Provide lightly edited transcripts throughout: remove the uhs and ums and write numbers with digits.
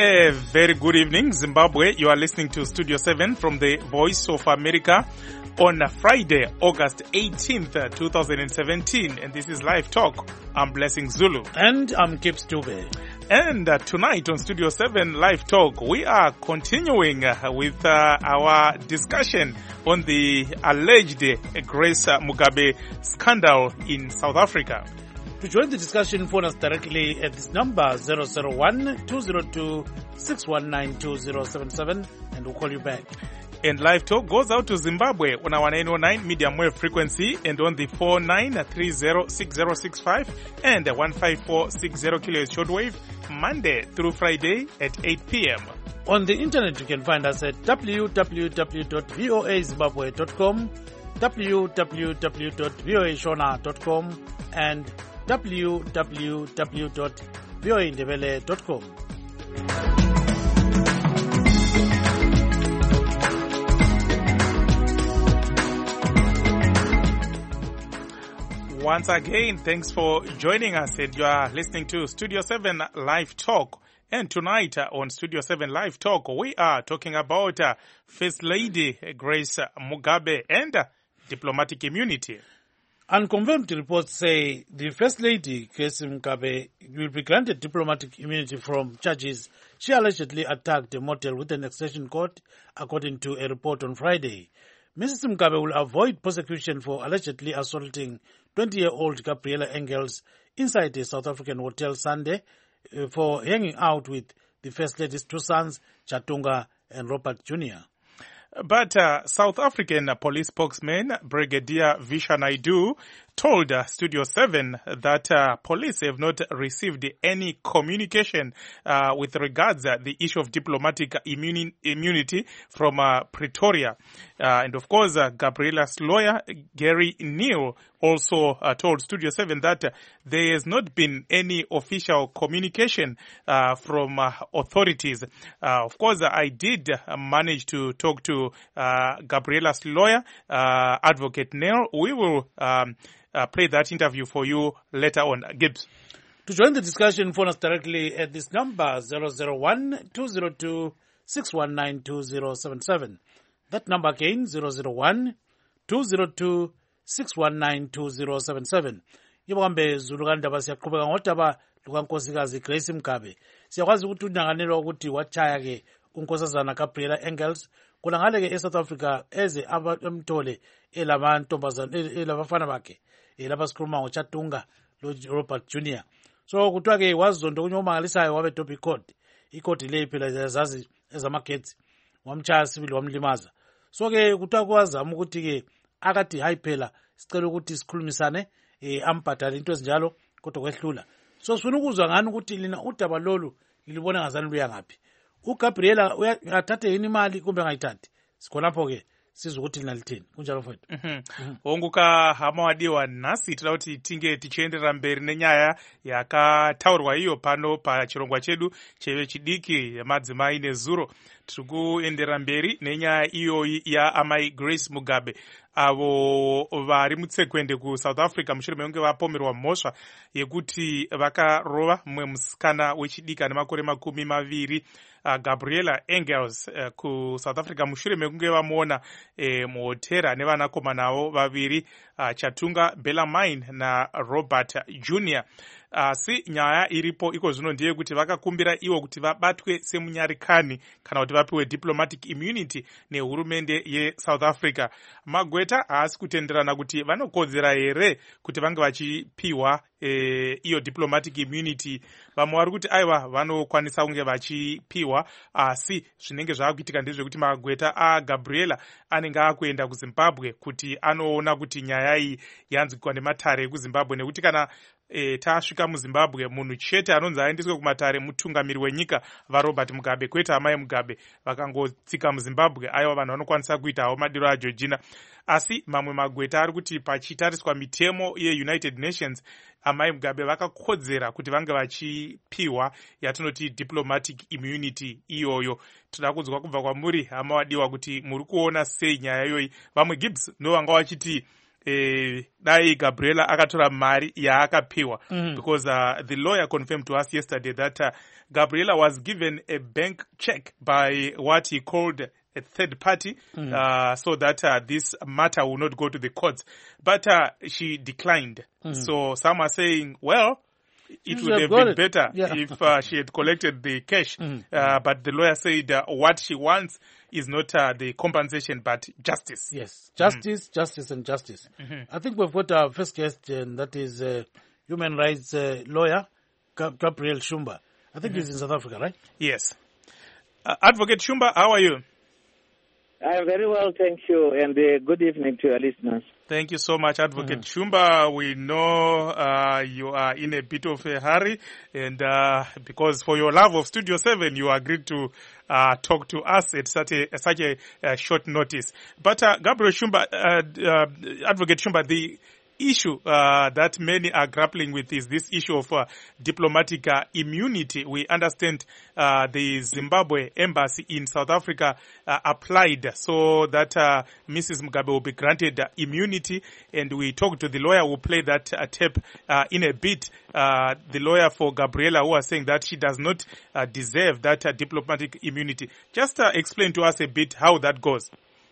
A very good evening, Zimbabwe. You are listening to Studio 7 from the Voice of America on Friday, August 18th, 2017. And this is Live Talk. I'm Blessing Zulu. And I'm Gibbs Dube. And tonight on Studio 7 Live Talk, we are continuing with our discussion on the alleged Grace Mugabe scandal in South Africa. To join the discussion, phone us directly at this number 001-202-619-2077 and we'll call you back. And Live Talk goes out to Zimbabwe on our 909 medium wave frequency and on the 49306065 and 15460 kHz shortwave Monday through Friday at 8 p.m. On the internet, you can find us at www.voazimbabwe.com, www.voashona.com and www.voaindebele.com. Once again, thanks for joining us, and you are listening to Studio 7 Live Talk. And tonight on Studio 7 Live Talk, we are talking about First Lady Grace Mugabe and diplomatic immunity. Unconfirmed reports say the First Lady, Grace Mugabe, will be granted diplomatic immunity from charges she allegedly attacked a motel with an extension court, according to a report on Friday. Mrs. Mugabe will avoid prosecution for allegedly assaulting 20-year-old Gabriela Engels inside a South African hotel Sunday for hanging out with the First Lady's two sons, Chatunga and Robert Jr. But South African police spokesman Brigadier Visha Naidu told Studio 7 that police have not received any communication with regards the issue of diplomatic immunity from Pretoria. And of course, Gabriela's lawyer, Gary Neal, also told Studio 7 that there has not been any official communication from authorities. Of course, I did manage to talk to Gabriela's lawyer, Advocate Neal. We will play that interview for you later on. Gibbs. To join the discussion, phone us directly at this number 001-202-619-2077. That number again 001-202-619-2077. Yibambe Zulu kandaba siyaqhubeka ngodaba lukankosikazi Grace Mugabe. Siyakwazi ukuthi unanganelwa ukuthi wachaya ke unkosazana Gabriela Engels kuna ngale ke eSouth Africa eze abamthole elabantombazana elabafana bakhe elabasikhuluma ngoChatunga lo Robert Jr. So kuthiwa ke wazonto kunye omangalisayo wabe Dobby Court. I-court le phela zazi ezamagetsi wamchaya sibili wamlimaza. So ke kuthiwa kwazama ukuthi ke akathi hayi phela sicela ukuthi sikhulumisane ambhadale into ezinjalo kodwa kwehlula. So sifuna ukuzwa ngani ukuthi lina udaba lolu lilibona ngazani luya ngaphi. uGabriela uyathatha yini imali kumbe ngayithathi. Sikhonapho ke sizwe ukuthi lina lithini kunjalo mfowethu. Onguka hama wadiwa nasi tira kuti tinge tichienderera mberi nenyaya yakataurwa iyo pano pachirongwa chedu cheve chidiki yamadzimai nezuro. Tiri kuendera mberi nenyaya iyoyi ya amai Grace Mugabe avo vari mutsekwende kuSouth Africa mushure mekunge vapomerwa mhosva yekuti vakarova mumwe musikana wechidiki ane makore 20 Gabriela Engels kuSouth Africa mushure mekunge vamuona muhotera ane vanakomana avo vaviri Chatunga Bellarmine na Robert Jr. Asi nyaya iripo iko zvino ndiye kuti vakakumbira iwo kuti vabatwe semunyarikani kana kuti vapiwe diplomatic immunity nehurumende yeSouth Africa. Magweta haasi kutenderana kuti vanokodzera here kuti vange vachipiwa iyo diplomatic immunity. Vamwe vari kuti aiwa vanokwanisa kunge vachipiwa, asi zvinenge zvaakuitika ndezvekuti magweta aGabriela anenge akuenda kuZimbabwe kuti anoona kuti nyaya iyi yanzwikwa nematare ekuZimbabwe, nekuti kana tasvika muZimbabwe munhu chete anonzi aendeswe kumatare mutungamiri wenyika vaRobert Mugabe, kwete amai Mugabe vakangotsika muZimbabwe. Aiwa vanhu vanokwanisa kuitawo madiro aJorgina. Asi mamwe magweta ari kuti pachitariswa mitemo yeUnited Nations amai Mugabe vakakodzera kuti vange vachipiwa yatinoti diplomatic immunity iyoyo. Tinoda kunzwa kubva kwamuri hama wadiwa kuti muri kuona sei nyaya iyoyi. Vamwe Gibbs ndovanga vachiti dai Gabriela akatora mari yaakapiwa, because the lawyer confirmed to us yesterday that Gabriela was given a bank check by what he called a third party, so that this matter will not go to the courts. But she declined. So some are saying, well, it would have been better if she had collected the cash. But the lawyer said what she wants is not the compensation, but justice. Yes, justice, justice, and justice. I think we've got our first guest, and that is human rights lawyer, Gabriel Shumba. I think he's in South Africa, right? Yes. Advocate Shumba, how are you? I am very well, thank you, and good evening to your listeners. Thank you so much, Advocate Shumba. We know you are in a bit of a hurry, and because for your love of Studio 7, you agreed to talk to us at such a short notice. But Gabriel Shumba, Advocate Shumba, the issue that many are grappling with is this issue of diplomatic immunity. We understand the Zimbabwe embassy in South Africa applied so that Mrs. Mugabe will be granted immunity, and we talked to the lawyer who played that tape in a bit. The lawyer for Gabriela, who was saying that she does not deserve that diplomatic immunity. Just explain to us a bit how that goes.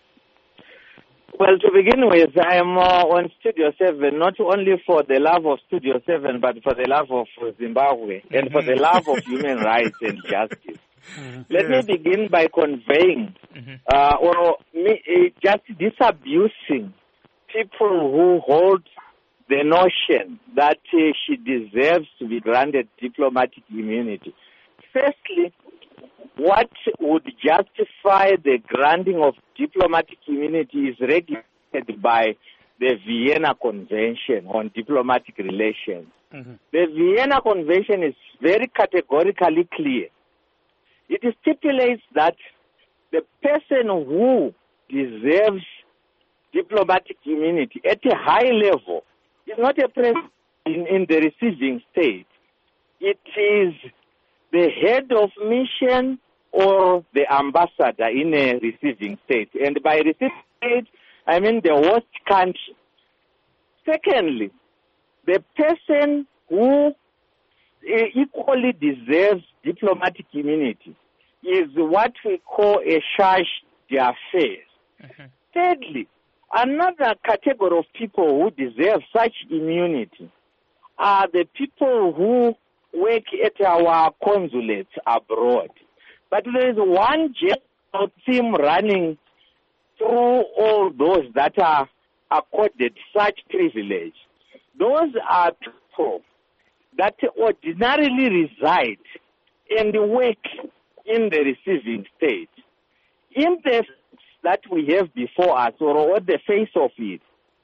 Well, to begin with, I am on Studio 7, not only for the love of Studio 7, but for the love of Zimbabwe and for the love of human rights and justice. Let me begin by conveying or just disabusing people who hold the notion that she deserves to be granted diplomatic immunity. Firstly, what would justify the granting of diplomatic immunity is regulated by the Vienna Convention on Diplomatic Relations. The Vienna Convention is very categorically clear. It stipulates that the person who deserves diplomatic immunity at a high level is not a president in the receiving state. It is the head of mission or the ambassador in a receiving state. And by receiving state, I mean the host country. Secondly, the person who equally deserves diplomatic immunity is what we call a charge d'affaires. Thirdly, another category of people who deserve such immunity are the people who work at our consulates abroad. But there is one general theme running through all those that are accorded such privilege. Those are people that ordinarily reside and work in the receiving state. In the that we have before us, or on the face of it,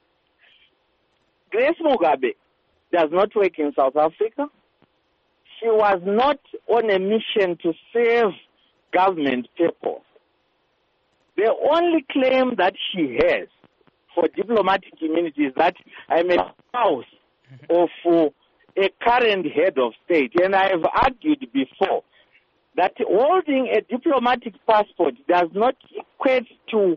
Grace Mugabe does not work in South Africa. She was not on a mission to serve government purpose. The only claim that she has for diplomatic immunity is that I'm a spouse of a current head of state. And I have argued before that holding a diplomatic passport does not equate to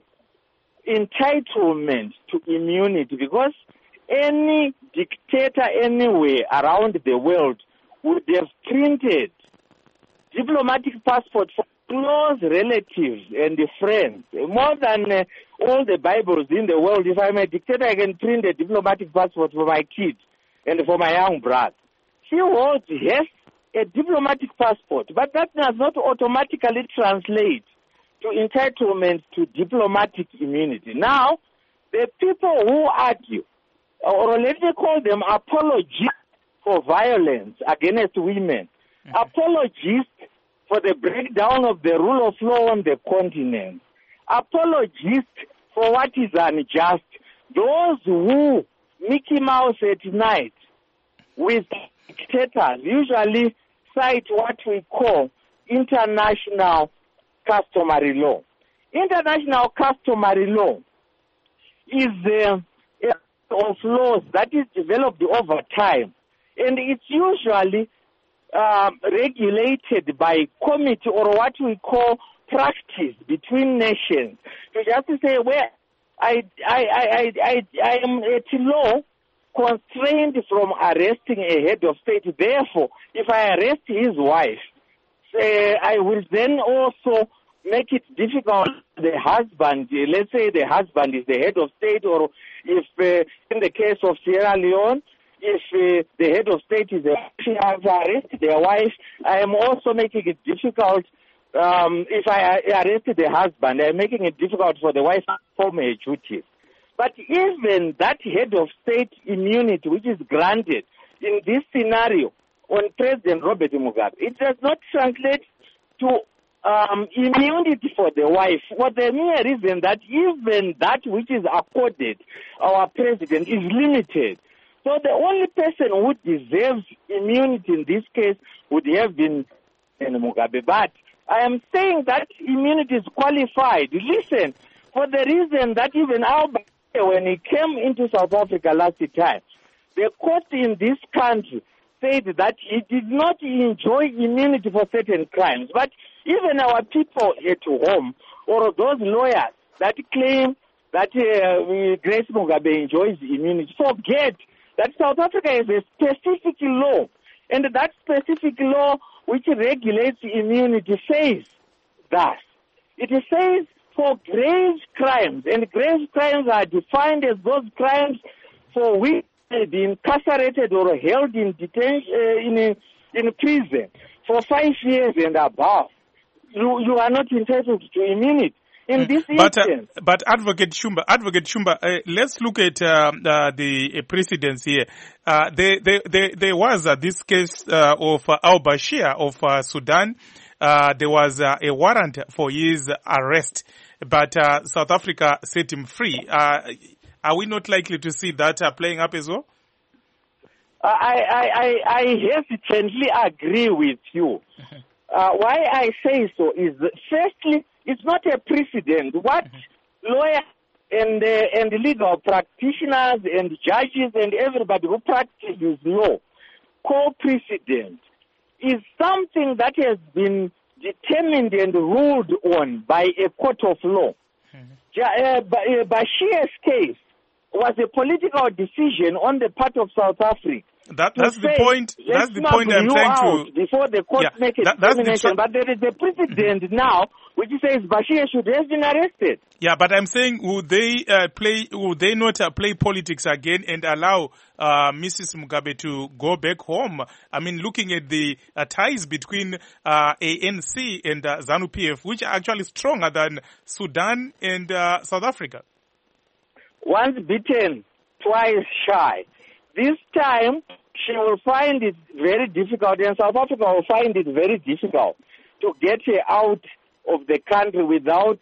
entitlement to immunity, because any dictator anywhere around the world would have printed diplomatic passports for close relatives and friends. More than all the Bibles in the world, if I'm a dictator, I can print a diplomatic passport for my kids and for my young brother. She holds, yes, a diplomatic passport, but that does not automatically translate to entitlement to diplomatic immunity. Now, the people who argue, or let me call them apologists for violence against women, apologists for the breakdown of the rule of law on the continent, apologists for what is unjust, those who Mickey Mouse at night with dictators usually cite what we call international customary law. International customary law is a of laws that is developed over time, and it's usually regulated by committee, or what we call practice between nations. So just to say, where I am at law constrained from arresting a head of state. Therefore, if I arrest his wife, I will then also make it difficult for the husband. Let's say the husband is the head of state, or if in the case of Sierra Leone, if the head of state is has arrested their wife, I am also making it difficult. If I arrested the husband, I'm making it difficult for the wife to perform her duties. But even that head of state immunity, which is granted in this scenario on President Robert Mugabe, it does not translate to immunity for the wife, for the mere reason that even that which is accorded our president is limited. So the only person who deserves immunity in this case would have been Mugabe. But I am saying that immunity is qualified. Listen, for the reason that even Albert, when he came into South Africa last time, the court in this country said that he did not enjoy immunity for certain crimes. But even our people at home, or those lawyers that claim that Grace Mugabe enjoys immunity, forget that South Africa has a specific law, and that specific law which regulates immunity says thus. It says for grave crimes, and grave crimes are defined as those crimes for which they be incarcerated or held in detention in prison for 5 years and above. You are not entitled to immunity. In this instance, but Advocate Shumba, let's look at the precedents here. There was this case of al-Bashir of Sudan. There was a warrant for his arrest, but South Africa set him free. Are we not likely to see that playing up as well? I hesitantly agree with you. Why I say so is, firstly, it's not a precedent. What lawyers and legal practitioners and judges and everybody who practices law call precedent is something that has been determined and ruled on by a court of law. Bashir's case was a political decision on the part of South Africa. That's the point. That's the point I'm trying to. Before the court make a determination, but there is a precedent now which says Bashir should have been arrested. Yeah, but I'm saying, would they not play politics again and allow Mrs. Mugabe to go back home? I mean, looking at the ties between ANC and ZANU-PF, which are actually stronger than Sudan and South Africa. Once bitten, twice shy. This time, she will find it very difficult, and South Africa will find it very difficult to get her out of the country without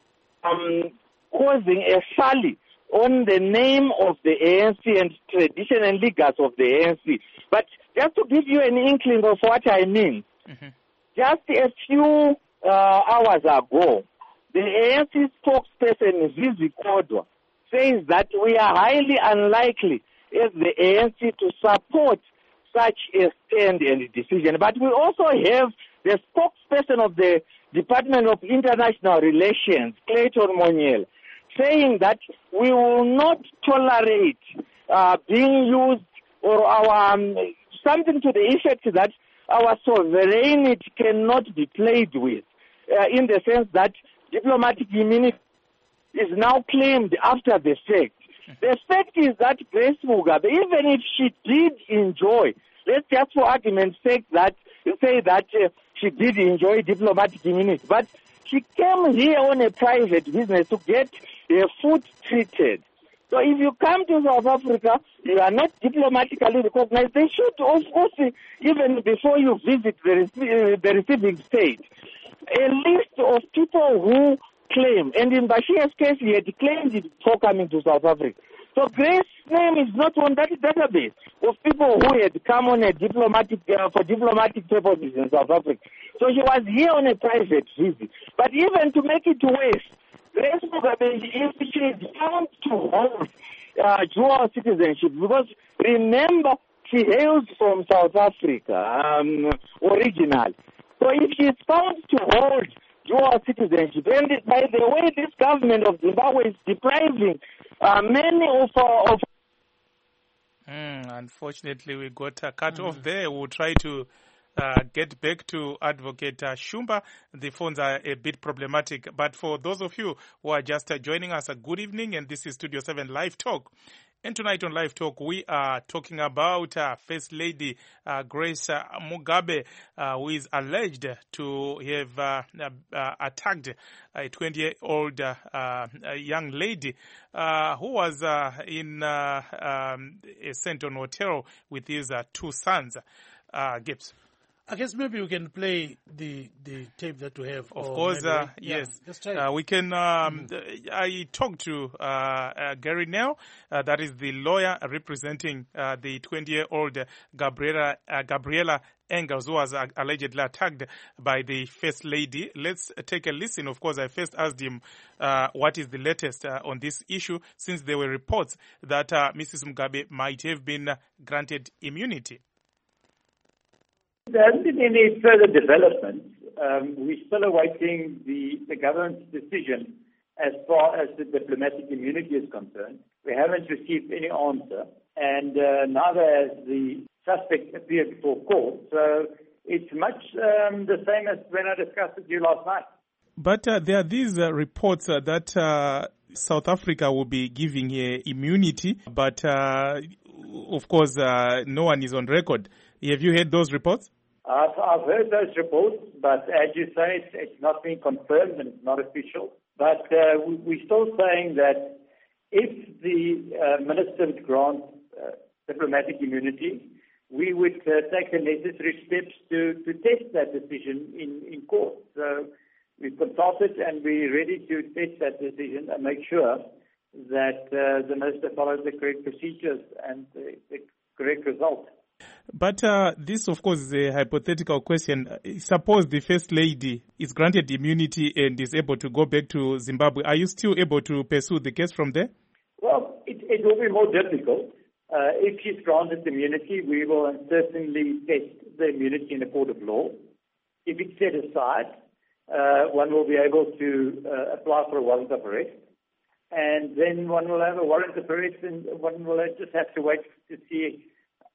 causing a sully on the name of the ANC and tradition and legacy of the ANC. But just to give you an inkling of what I mean, just a few hours ago, the ANC spokesperson, Zizi Kodwa, says that we are highly unlikely as the ANC to support such a stand and decision. But we also have the spokesperson of the Department of International Relations, Clayton Moniel, saying that we will not tolerate being used or our something to the effect that our sovereignty cannot be played with, in the sense that diplomatic immunity is now claimed after the fact. The fact is that Grace Mugabe, even if she did enjoy, let's just for argument's sake say that she did enjoy diplomatic immunity, but she came here on a private business to get her food treated. So if you come to South Africa, you are not diplomatically recognized. They should, of course, even before you visit the receiving state, a list of people who claim, and in Bashir's case, he had claimed it before coming to South Africa. So Grace's name is not on that database of people who had come on a diplomatic for diplomatic purposes in South Africa. So she was here on a private visit. But even to make it worse, Grace Mugabe, if she is found to hold dual citizenship, because remember, she hails from South Africa originally. So if she is found to hold dual citizenship. And by the way, this government of Zimbabwe is depriving many of unfortunately, we got cut off there. We'll try to get back to Advocate Shumba. The phones are a bit problematic. But for those of you who are just joining us, a good evening, and this is Studio 7 Live Talk. And tonight on Live Talk, we are talking about First Lady Grace Mugabe, who is alleged to have attacked a 20-year-old young lady who was in a Senton hotel with his two sons. Gibbs. I guess maybe we can play the tape that we have. Of course, yes. We can. I talked to Gary Nell, that is the lawyer representing the 20-year-old Gabriela Engels, who was allegedly attacked by the First Lady. Let's take a listen. Of course, I first asked him what is the latest on this issue, since there were reports that Mrs. Mugabe might have been granted immunity. There hasn't been any further developments. We're still awaiting the government's decision as far as the diplomatic immunity is concerned. We haven't received any answer, and neither has the suspect appeared before court. So it's much the same as when I discussed with you last night. But there are these reports that South Africa will be giving her immunity, but of course no one is on record. Have you heard those reports? I've heard those reports, but as you say, it's not been confirmed and it's not official. But we're still saying that if the minister would grant diplomatic immunity, we would take the necessary steps to test that decision in court. So we've consulted and we're ready to test that decision and make sure that the minister follows the correct procedures and the correct result. But this, of course, is a hypothetical question. Suppose the First Lady is granted immunity and is able to go back to Zimbabwe. Are you still able to pursue the case from there? Well, it will be more difficult. If she's granted immunity, we will certainly test the immunity in a court of law. If it's set aside, one will be able to apply for a warrant of arrest. And then one will have a warrant of arrest and one will just have to wait to see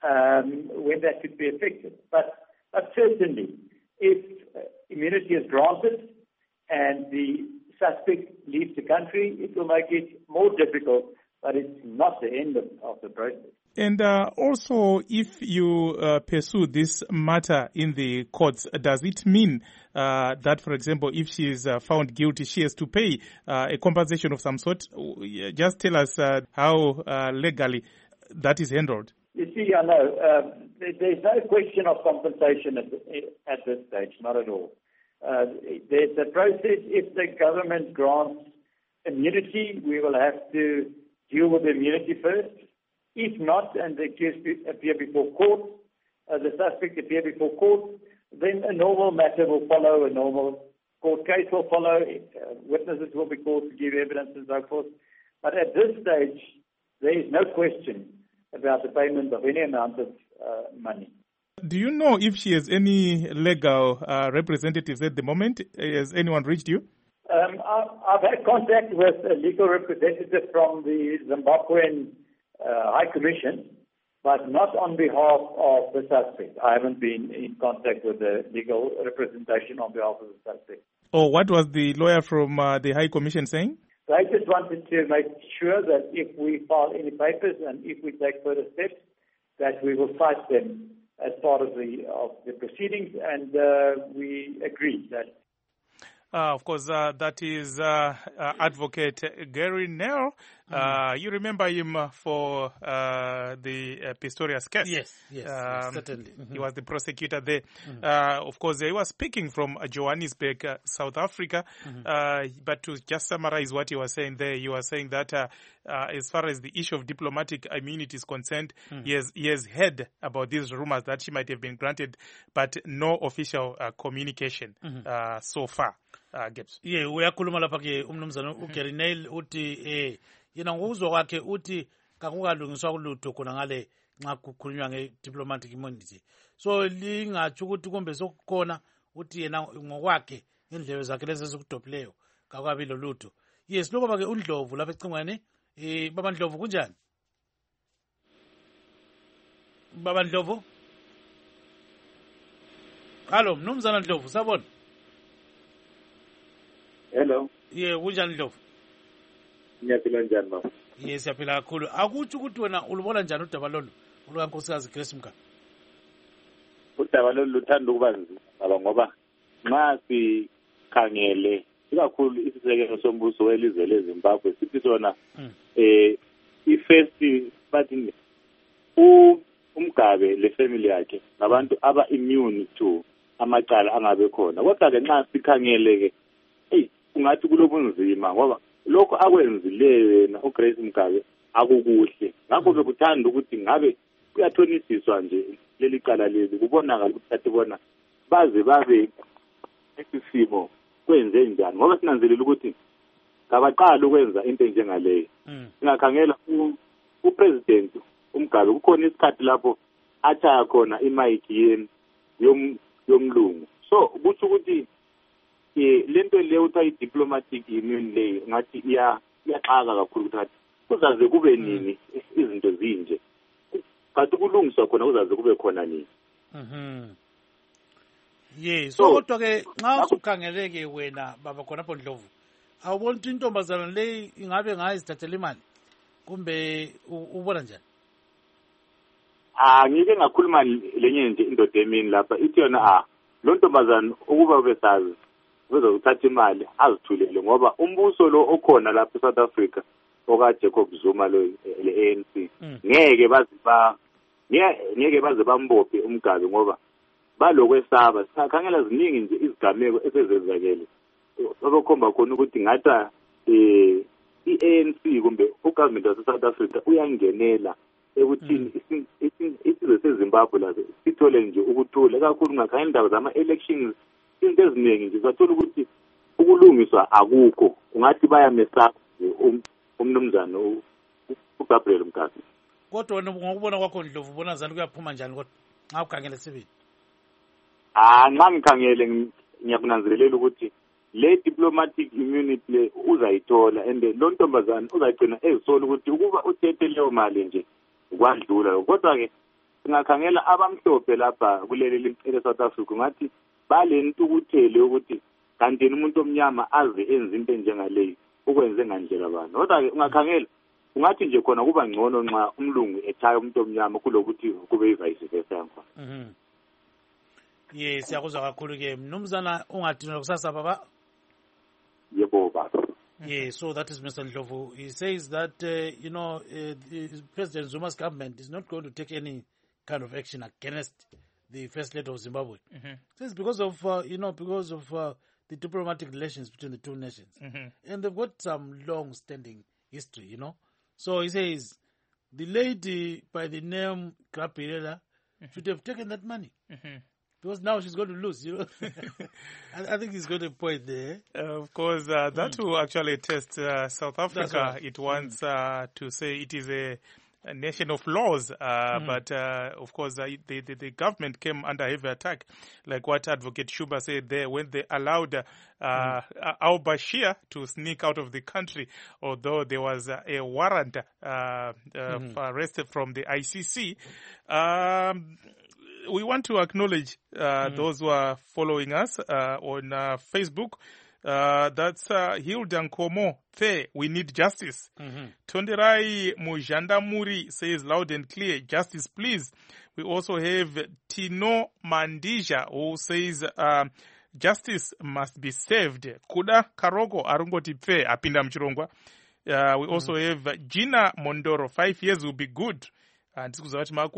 when that could be effective. But certainly, if immunity is granted and the suspect leaves the country, it will make it more difficult, but it's not the end of the process. And also, if you pursue this matter in the courts, does it mean that, for example, if she is found guilty, she has to pay a compensation of some sort? Just tell us how legally that is handled. You see, I know there's no question of compensation at this stage, not at all. There's a process. If the government grants immunity, we will have to deal with the immunity first. If not, and the accused appear before court, the suspect appear before court, then a normal matter will follow, a normal court case will follow, witnesses will be called to give evidence and so forth. But at this stage, there is no question about the payment of any amount of money. Do you know if she has any legal representatives at the moment? Has anyone reached you? I've had contact with a legal representative from the Zimbabwean High Commission, but not on behalf of the suspect. I haven't been in contact with the legal representation on behalf of the suspect. Oh, what was the lawyer from the High Commission saying? I just wanted to make sure that if we file any papers and if we take further steps, that we will cite them as part of the proceedings, and we agreed that. Of course, that is Advocate Gary Nell. You remember him for the Pistorius case? Yes, certainly. Mm-hmm. He was the prosecutor there. Mm-hmm. Of course, he was speaking from Johannesburg, South Africa. Mm-hmm. But to just summarize what he was saying there, he was saying that as far as the issue of diplomatic immunity is concerned, mm-hmm. he has heard about these rumors that she might have been granted, but no official communication so far. Gibbs. Uyakhuluma lapha ke umnumzana uGary Nell uthi yena ngokuzwa kwakhe uthi kakukalungiswa kulutho khona ngale nxa kukhulunywa nge-diplomatic immunity. So lingatsho ukuthi kumbe sokukhona uthi yena ngokwakhe indlebe zakhe lezi ezikudobhileyo kakabi lolutho. Yes, lo baba-ke uNdlovu lapha ecingweni. Baba Ndlovu kunjani? Baba Ndlovu? Hallo, mnumzana Ndlovu, sabona? Hello. Kunjani Ndlovu? Ngiyaphila njani mama? Siyaphila kakhulu. Akutsho ukuthi wena ulubona njani udaba lolu olukaNkosikazi Grace Mkaba? Udaba lolu luthanda ukuba nzima baba, ngoba nxa sikhangele ikakhulu isisekelo sombuso welizwe leZimbabwe sithi sona i-first bathi uMgabe le-family yakhe ngabantu aba-immune to amacala angabe khona. Kodwa-ke nxa sikhangele-ke ungathi kulobunzima ngoba lokho akwenzileyo yena uGrace Mgabe akukuhle. Ngakho-ke kuthanda ukuthi ngabe kuyathonisiswa nje leli cala leli, kubonakala ukuthi athi bona baze babe isimo kwenze njani, ngoba sinanzelela ukuthi ngabaqala ukwenza into enjengaleyo. Singakhangela upresident uMgabe kukhona isikhathi lapho athaya khona imayiki yomlungu. So kuthi ukuthi lento leyo uthiwa i-diplomatic union leyo ngathi iyaxaka kakhulu ukuthi kuzaze kube nini izinto zinje, kanti kulungiswa khona kuzaze kube khona nini. So kodwa-ke nxa usukhangeleke wena baba khonapho Ndlovu, awubona ukuthi intombazana leyi ingabe ngayizithathela imali kumbe ubona njani? Ngike ngakhuluma lenye nje indoda emini lapha ithi yona lo ntombazana ukuba besazi bezokuthatha imali azithulele, ngoba umbuso lo okhona lapha eSouth Africa okaJacob Zuma le-ANC ngeke baze bambophe uMgabe ngoba balokwesaba. Sikhangela ziningi nje izigameko esezenzakele obekhomba khona ukuthi ngathi i-ANC kumbe ugovernment wase-South Africa uyangenela ekuthini isizwe seZimbabwe laso sithole nje ukuthula, kakhulu ngakhangela indaba zama-elections, izinto eziningi nje sathola ukuthi ukulungiswa akukho. Ungathi bayamesaba umnumzana uGabriel Mgabe. Kodwa wena ngokubona kwakho Ndlovu ubona njani kuyaphuma njani kodwa nxa ukhangele sibili? Nxa ngikhangele ngiyakunanzelela ukuthi le diplomatic immunity le uzayithola, and lo ntombazana uzayigcina ezisola ukuthi ukuba uthethe leyo mali nje kwadlula. Kodwa-ke singakhangela abamhlophe lapha kuleli South Africa ngathi balentukuthele ukuthi kanti umuntu omnyama aze enze into enjengaleyo ukwenze ngandlela bani. Kodwa-ke ungakhangela ungathi nje khona kuba ngcono nxa umlungu ethaya umuntu omnyama kulokuthi kube i-vice versa yakhona. Siyakuzwa kakhulu-ke mnumzana ungadinwa kusasa baba. Yebo baba. So that is Mr. Ndlovu. He says that President Zuma's government is not going to take any kind of action against the First Lady of Zimbabwe. So it's because of the diplomatic relations between the two nations, and they've got some long-standing history. So he says the lady by the name Gabriela should have taken that money. Because now she's going to lose, I think he's got a point there. Of course, that will actually test South Africa. Right. It wants to say it is a nation of laws, but of course the government came under heavy attack, like what Advocate Shuba said there when they allowed al-Bashir to sneak out of the country, although there was a warrant for arrest from the ICC. We want to acknowledge those who are following us on Facebook. That's Hilda Nkomo. We need justice. Tonderai Mujandamuri says loud and clear, justice please. We also have Tino Mandija who says justice must be served. Kuda Karogo Arungoti Pfe Apinda Mchirongwa. We also have Gina Mondoro. 5 years will be good. Gibbs.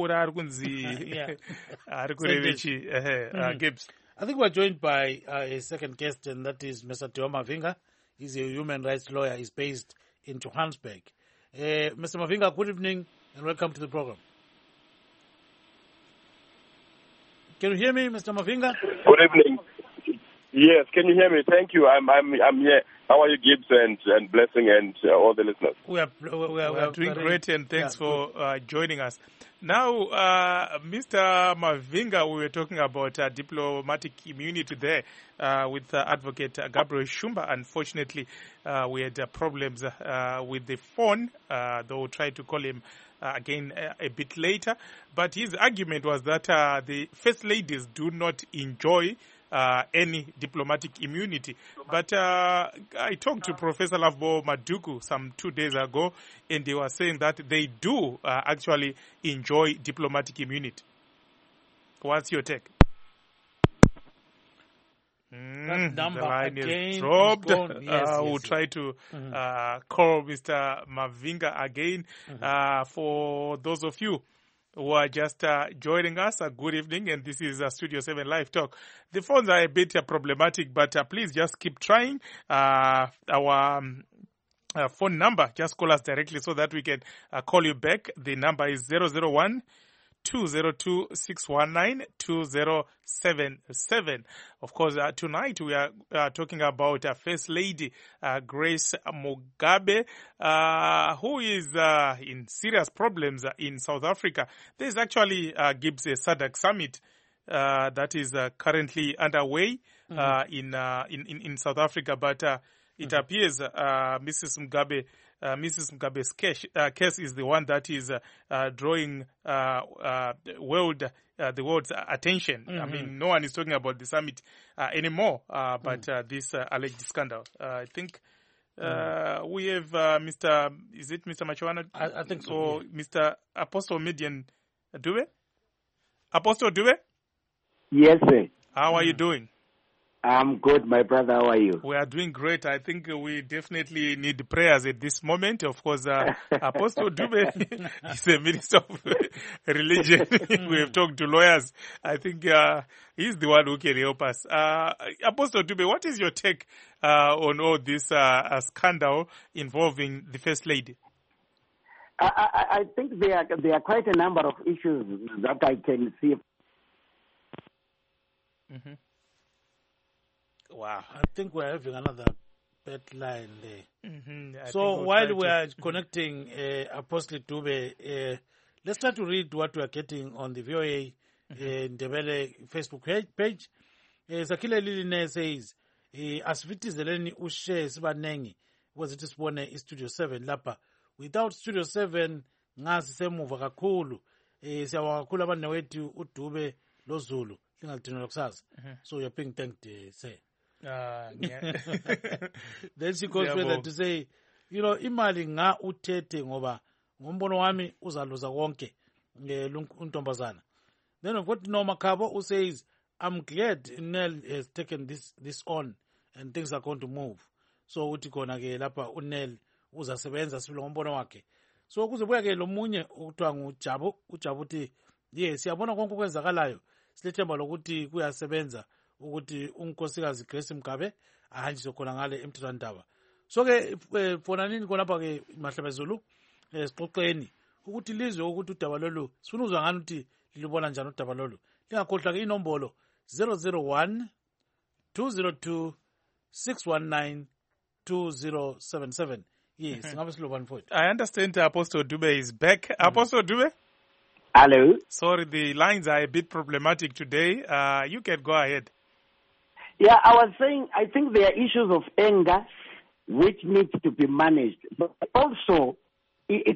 I think we're joined by a second guest, and that is Mr. Theo Mavinga. He's a human rights lawyer. He's based in Johannesburg. Mr. Mavinga, good evening and welcome to the program. Can you hear me, Mr. Mavinga? Good evening. Yes, can you hear me? Thank you. I'm here. How are you, Gibbs and Blessing and all the listeners? We are doing great, and thanks for joining us. Now, Mr. Mavinga, we were talking about diplomatic immunity there with Advocate Gabriel Shumba. Unfortunately, we had problems with the phone, though we'll try to call him again a bit later. But his argument was that the First Ladies do not enjoy any diplomatic immunity. But I talked to Professor Lovebo Maduku some 2 days ago, and they were saying that they do actually enjoy diplomatic immunity. What's your take? The line is dropped. We'll try to call Mr. Mavinga again. For those of you who are just joining us, good evening, and this is Studio 7 Live Talk. The phones are a bit problematic, but please just keep trying. Our phone number, just call us directly so that we can call you back. The number is 001-202-619-2077. Of course, tonight we are talking about First Lady Grace Mugabe, who is in serious problems in South Africa. There is actually Gibbs SADC summit that is currently underway in South Africa, but it appears Mrs. Mugabe's case is the one that is drawing the world's attention. I mean, no one is talking about the summit anymore, but this alleged scandal. I think we have Mr. Is it Mr. Machuana? I think so. Or Mr. Apostle Median Dube? Apostle Dube? Yes, sir. How are you doing? I'm good, my brother. How are you? We are doing great. I think we definitely need prayers at this moment. Of course, Apostle Dube is the Minister of Religion. We have talked to lawyers. I think he's the one who can help us. Apostle Dube, what is your take on all this scandal involving the First Lady? I think there are quite a number of issues that I can see. Wow, I think we're having another bad line there. So while we are connecting Apostle Dube, let's try to read what we are getting on the VOA Ndebele Facebook page. Zakile Liline says, asivitizeleni ushare sibanengi because it is sibone iStudio 7 lapha. Without Studio 7 ngazi semuva kakhulu. Siyabonga kakhulu abanewethu uDube loZulu lingalidinela kusasa. So you're being thanked, say. Then she goes further to say, imali nga uthethe ngoba ngombono wami uzaluza konke untombazana. Then I've got Norma Kabo who says, I'm glad Nell has taken this on and things are going to move. So uthi khona ke lapha uNell uzasebenza sibilo ngombono wakhe. So kuze buya ke lo munye ukuthiwa nguJabu uthi yes siyabona konke okwenzakalayo silethemba lokuthi kuyasebenza ukuthi unkosikazi Grace Mugabe ahanjiswe khona ngale emthethwandaba. So ke fona nini khonapha ke Mahlabezulu sixoxeni ukuthi lizwe ukuthi udaba lolu sifuna uzwa ngani ukuthi lilibona njani udaba lolu. Lingakhohlwa ke inombolo 001 202 619 2077. Yes, I understand Apostle Dube is back. Apostle Dube? Hello. Sorry, the lines are a bit problematic today. You can go ahead. Yeah, I was saying I think there are issues of anger which needs to be managed. But also, it's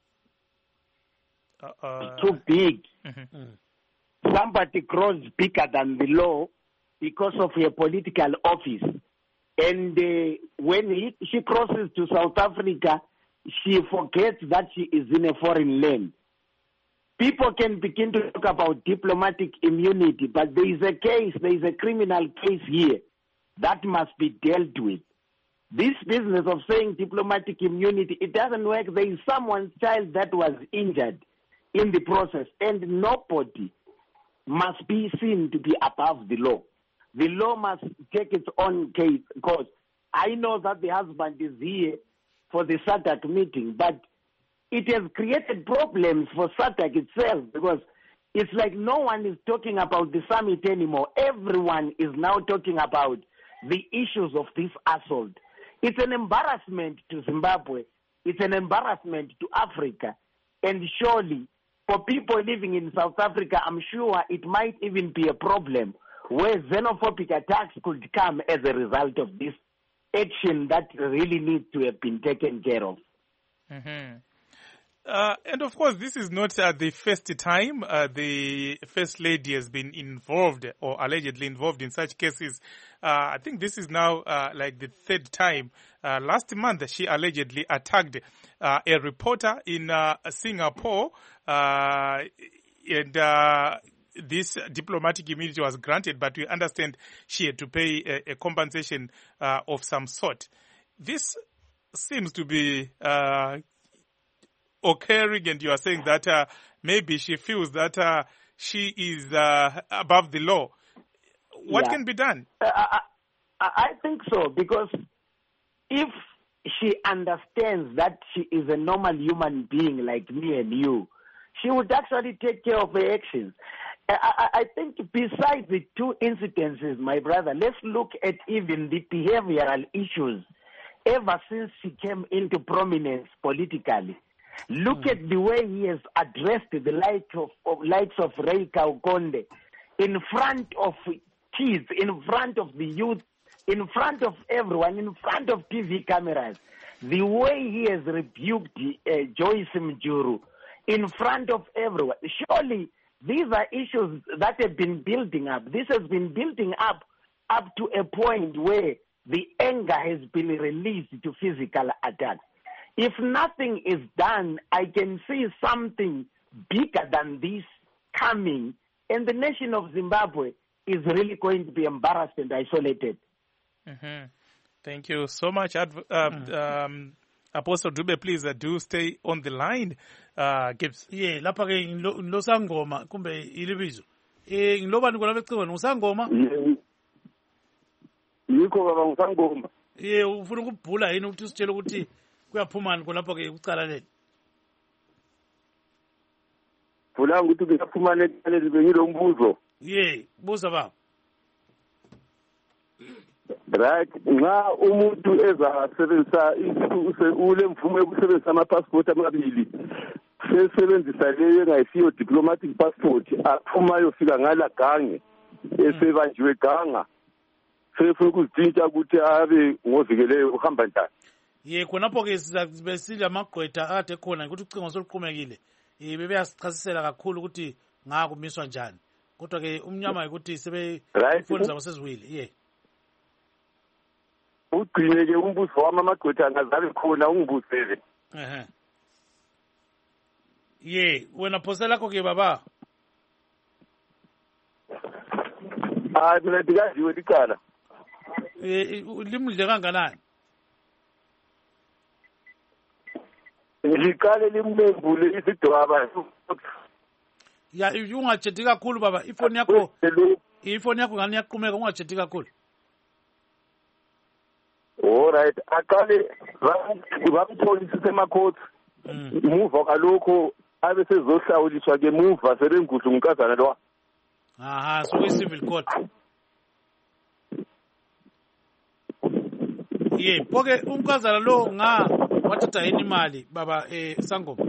too big. Somebody grows bigger than the law because of a political office. And when she crosses to South Africa, she forgets that she is in a foreign land. People can begin to talk about diplomatic immunity, but there is a criminal case here that must be dealt with. This business of saying diplomatic immunity, it doesn't work. There is someone's child that was injured in the process, and nobody must be seen to be above the law. The law must take its own case, because I know that the husband is here for the SADC meeting, but it has created problems for SADC itself, because it's like no one is talking about the summit anymore. Everyone is now talking about the issues of this assault. It's an embarrassment to Zimbabwe. It's an embarrassment to Africa. And surely, for people living in South Africa, I'm sure it might even be a problem where xenophobic attacks could come as a result of this action that really needs to have been taken care of. Mm-hmm. And of course, this is not the first time the First Lady has been involved or allegedly involved in such cases. I think this is now like the third time. Last month, she allegedly attacked a reporter in Singapore, and this diplomatic immunity was granted, but we understand she had to pay a compensation of some sort. This seems to be occurring, and you are saying that maybe she feels that she is above the law. What can be done? I think so, because if she understands that she is a normal human being like me and you, she would actually take care of her actions. I think besides the two incidences, my brother, let's look at even the behavioral issues ever since she came into prominence politically. Look at the way he has addressed the likes of Ray Kaukonde in front of kids, in front of the youth, in front of everyone, in front of TV cameras. The way he has rebuked Joyce Mjuru in front of everyone. Surely these are issues that have been building up. This has been building up to a point where the anger has been released to physical attacks. If nothing is done, I can see something bigger than this coming, and the nation of Zimbabwe is really going to be embarrassed and isolated. Mm-hmm. Thank you so much, Apostle Dube. Please do stay on the line. Gibbs. Yeah, lapha ke ngilosangoma kumbe ilibizo. Ngilobani kona becingweni usangoma? Yikho baba ngisangoma. Ufuna ukubhula yini ukuthi usitshele ukuthi kuyaphumani khonapho ke ucala leli? Vula ukuthi kuyaphumani leli bengilombuzo. Buza baba. Right, nxa umuntu ezasebenzisa ule mvumo yokusebenzisa ama-passport amabili sesebenzisa leyo engayisiyo diplomatic passport aphuma yofika ngala gange esebanjiwe ganga sefuna ukuzitshintsha ukuthi abe ngovikeleyo uhamba njani. Khonapho ke besile amagqwetha ade khona ukuthi ucingo soluqhumekile bebeyasichasisela kakhulu ukuthi ngakumiswa njani, kodwa ke umnyama ukuthi ifoni zabo seziwile. Ugcineke umbuzo wami amagqwetha angazabe khona ungibuzele. Wena phose lakho ke baba? Mina ndikaziwe licala. Limudle kanganani? Ngiqale limlembule isidwaba. Ungajethi kakhulu baba, ifoni yakho ngani yaqhumeka, ungajethi kakhulu. Alright, aqale bamtholisise emakhoti. Muva kalokho abe sezohlawuliswa ke muva sebengudla unkazana lo. So we civil court. Poke unkazana lo wathatha yini imali baba Sangoma?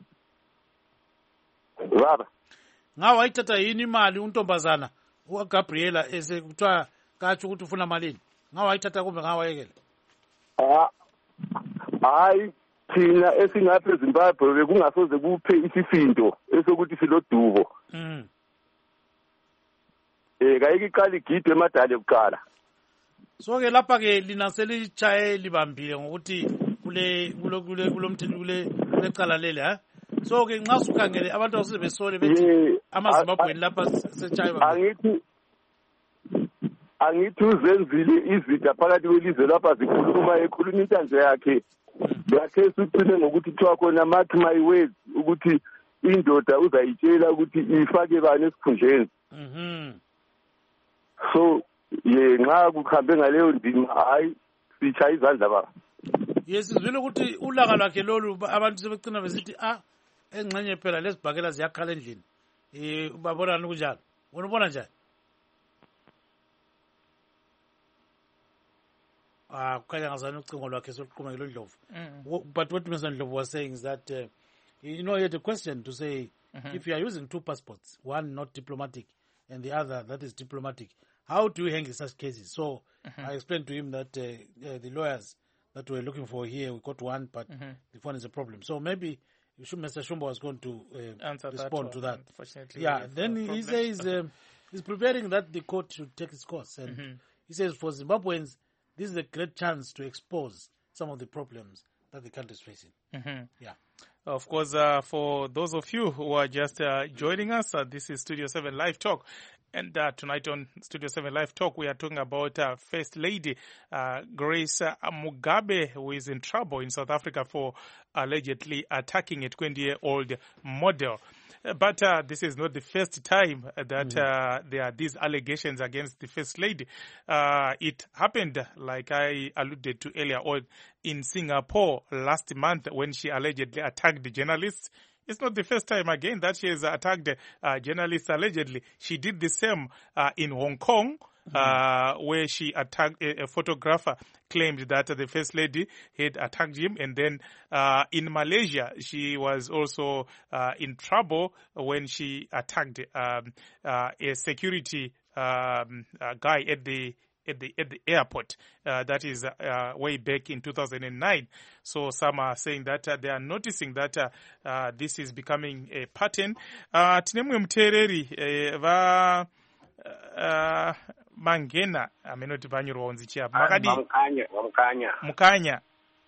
Baba. Wayithatha yini imali untombazana uGabriela kuthiwa katsho ukuthi ufuna malini? Wayithatha kumbe wayekela? Hayi, thina esingapha eZimbabwe bekungasoze kuphe isifindo esokuthi silodubo. Kayike iqala igide emadale kuqala. So ke lapha ke lina selichaye libambile ngokuthi kule cala leli so ke nxa usukhangele abantu abasebesole bethi amaZimbabweni lapha sechaye angithi uzenzile izitha phakathi kwelizwe lapha zikhuluma ekhuluma intando yakhe sucine ngokuthi kuthiwa khona mark my words ukuthi indoda uzayitshela ukuthi ifake bani esikhundleni. So nxa kuhambe ngaleyo ndima hayi sichaya izandla baba. Sizwile ukuthi ulaka lwakhe lolu abantu sebecina besithi engxenye phela lezibhakela ziyakhala endlini Babona kunjani? Unobona njani? Kukhanya ngazani ucingo lwakhe sokuqhuma ngelo Ndlovu. But what Mr. Ndlovu was saying is that you know, he had a question to say, if you are using two passports, one not diplomatic and the other that is diplomatic, how do you handle such cases? So I explained to him that the lawyers that we're looking for here, we got one, but the phone is a problem. So maybe Mr. Shumba was going to respond to that. Yeah, then he says he's preparing that the court should take its course. And he says for Zimbabweans, this is a great chance to expose some of the problems that the country is facing. Yeah. Of course, for those of you who are just joining us, this is Studio 7 Live Talk. And tonight on Studio 7 Live Talk, we are talking about First Lady Grace Mugabe, who is in trouble in South Africa for allegedly attacking a 20-year-old model. But this is not the first time that there are these allegations against the First Lady. It happened, like I alluded to earlier on, in Singapore last month when she allegedly attacked the journalists. It's not the first time again that she has attacked journalists allegedly. She did the same in Hong Kong, where she attacked a photographer, claimed that the First Lady had attacked him. And then in Malaysia, she was also in trouble when she attacked a security guy at the airport. That is way back in 2009. So some are saying that they are noticing that this is becoming a pattern. Tinemwe mtereri va Mangena amenoti panyurwa unzi chiapa makadi mukanya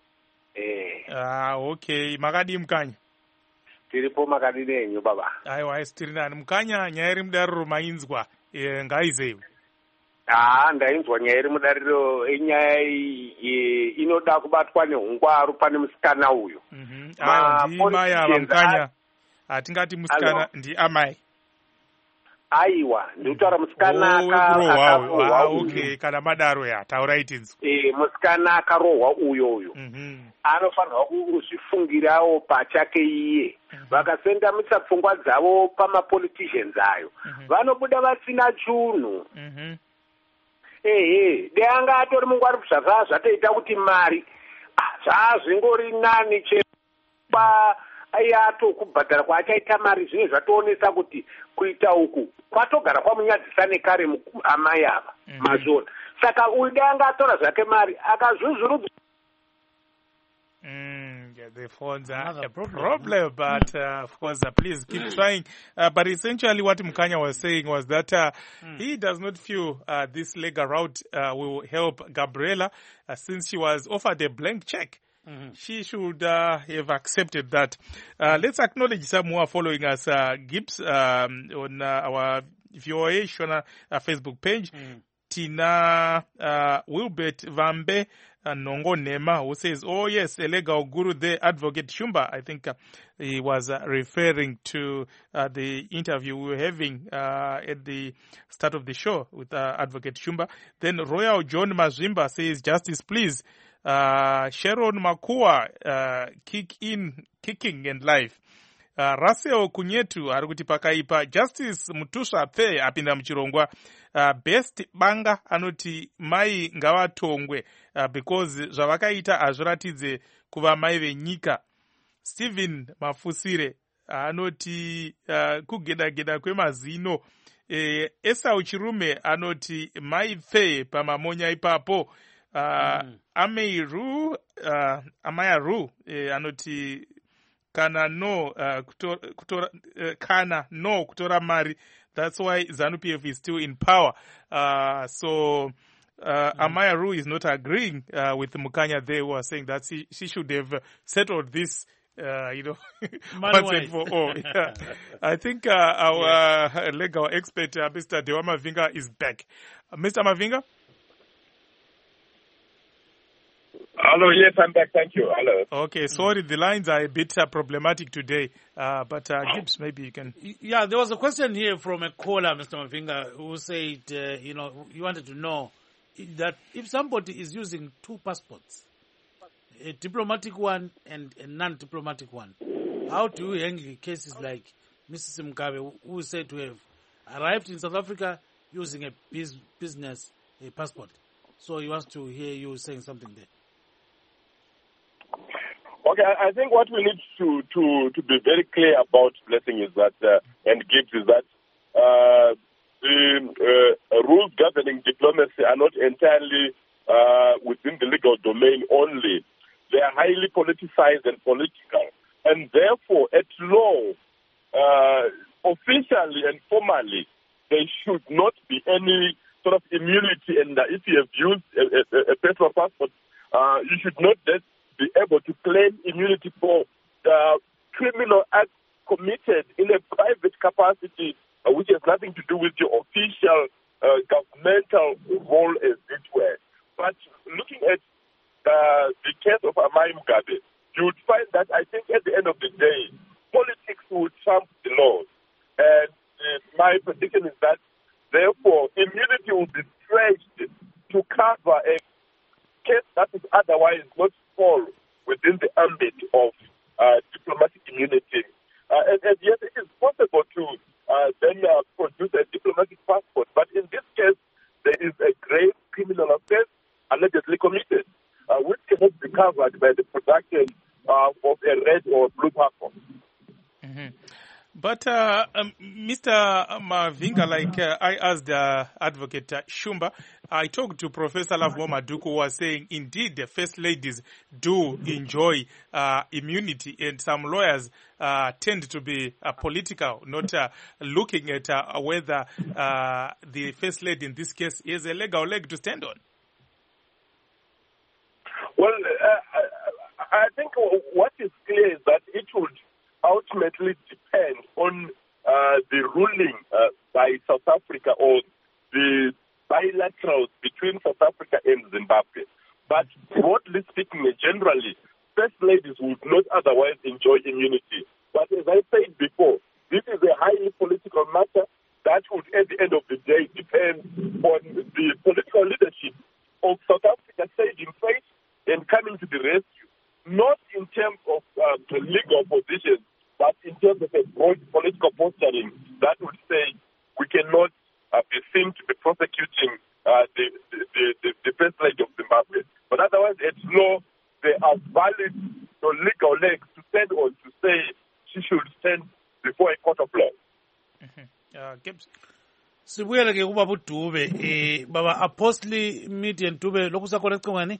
okay makadi mukanya tiripo makadi nenyu baba aiwa tiri nani mukanya nyaya iri mudariro mainzwa ngaizewe ndainzwa nyaya iri mudariro inyaya inoda kubatwa nehungwaru pane musikana uyu aiwa ndimai ava mukanya hatingati musikana ndiamai aiwa ndikutaura musikana okay kana madaro ya taurai tinzwa musikana akarohwa uyoyo anofanirwa kuzvifungirawo pachake iye vakasendamisa pfungwa dzavo pamapoliticians ayo vanobuda vasina chunhu deanga atori mungwari zvakava zvatoita kuti mari zvazvingori nani chepa yatokubhadhara kwaachaita mari zvine zvatoonesa kuti kuita uku kwatogara kwamunyadzisane kare amai ava mazvona saka uyu deanga atora zvake mari akazvuzvurudza the phones are a problem, but of course, please keep trying. But essentially what Mukanya was saying was that he does not feel this legal route will help Gabriela since she was offered a blank check. She should have accepted that. Let's acknowledge some who are following us, Gibbs, on our VOA Shona Facebook page. Tina Wilbert Vambe Nongo Nema, who says, oh yes, a legal guru there, Advocate Shumba. I think he was referring to the interview we were having at the start of the show with Advocate Shumba. Then Royal John Mazimba says, Justice please. Sharon Makua, kicking and life. Raseo Kunyetu arikuti pakaipa Justice Mutusha Aphe apinda mchirongwa. Best banga anoti mai ngavatongwe because zvavakaita hazviratidze kuva mai venyika. Stephen Mafusire anoti kugeda kwemazino. Esau Chirume anoti mai pfe pamamonya ipapo. Amairu anoti kana no kutora mari. That's why ZANU-PF is still in power. So Amaya Ru is not agreeing with Mukanya there, who are saying that she should have settled this, once and for all. Yeah. I think our legal expert, Mr. Dewa Mavinga, is back. Mr. Mavinga? Hello, yes, I'm back. Thank you. Hello. Okay, sorry, the lines are a bit problematic today, but Gibbs, maybe you can... Yeah, there was a question here from a caller, Mr. Mavinga, who said, you wanted to know that if somebody is using two passports, a diplomatic one and a non-diplomatic one, how do you handle cases like Mrs. Mugabe, who is said to have arrived in South Africa using a business passport. So he wants to hear you saying something there. Okay, I think what we need to be very clear about Blessing is that, and Gibbs, is that the rules governing diplomacy are not entirely within the legal domain only. They are highly politicized and political. And therefore, at law, officially and formally, there should not be any sort of immunity. And if you have used a personal passport, you should not be able to claim immunity for criminal acts committed in a private capacity, which has nothing to do with your official governmental role, as it were. But looking at the case of Amai Mugabe, you would find that I think at the end of the day, politics will trump the laws. And my prediction is that, therefore, immunity will be stretched to cover a case that is otherwise not fall within the ambit of diplomatic immunity. And yes, it is possible to then produce a diplomatic passport. But in this case, there is a grave criminal offense allegedly committed, which cannot be covered by the production of a red or blue passport. Mm-hmm. But Mr. Mavinga, like I asked Advocate Shumba, I talked to Professor Lavmo Maduku, who was saying, indeed, the first ladies do enjoy immunity, and some lawyers tend to be political, not looking at whether the first lady in this case is a legal leg to stand on. Well, I think what is clear is that it would ultimately depend on the ruling by South Africa or the bilaterals between South Africa and Zimbabwe. But broadly speaking, generally, first ladies would not otherwise enjoy immunity. But as I said before, this is a highly political matter that would, at the end of the day, depend on the political leadership of South Africa staging face and coming to the rescue, not in terms of the legal position, but in terms of a broad political posturing that would say we cannot be seen to be prosecuting the first lady of Zimbabwe. But otherwise, at law, there are valid legal legs to stand on to say she should stand before a court of law. Gibbs. Sibuyele ke kuba budube baba Apostoli Media Ntube lokhu sakhona ecingweni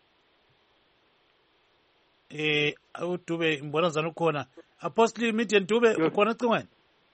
udube ngibona zana ukhona Apostoli Media Ntube ukhona ecingweni.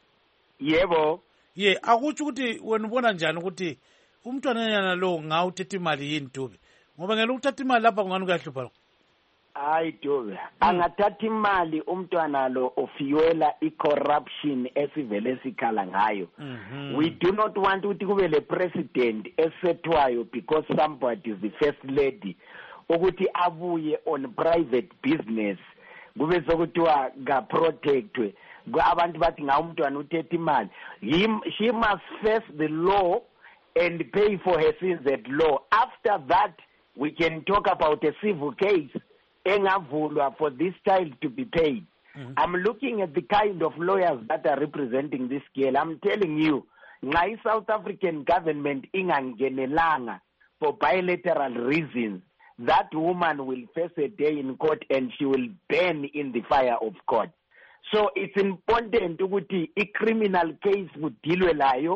Yebo. Ye akutsho ukuthi wena ubona njani ukuthi umntwana nyana lo ngawuthetha imali yini Ntube ngoba ngeke ukuthatha imali lapha kungani kuyahlupha. Hayi Dube, angathatha imali umntwana lo ofiwela i-corruption esivele sikhala ngayo. We do not want ukuthi kube le president esethwayo because somebody is the first lady ukuthi abuye on private business kube sokuthiwa ga-protectwe abantu bathi nga umntwana uthetha imali. She must face the law and pay for her sins at law. After that, we can talk about a civil case engavulwa for this child to be paid. I'm looking at the kind of lawyers that are representing this girl. I'm telling you, ngai South African government ingangenelanga for bilateral reasons, that woman will face a day in court and she will burn in the fire of court. So it's important ukuthi a criminal case would deal with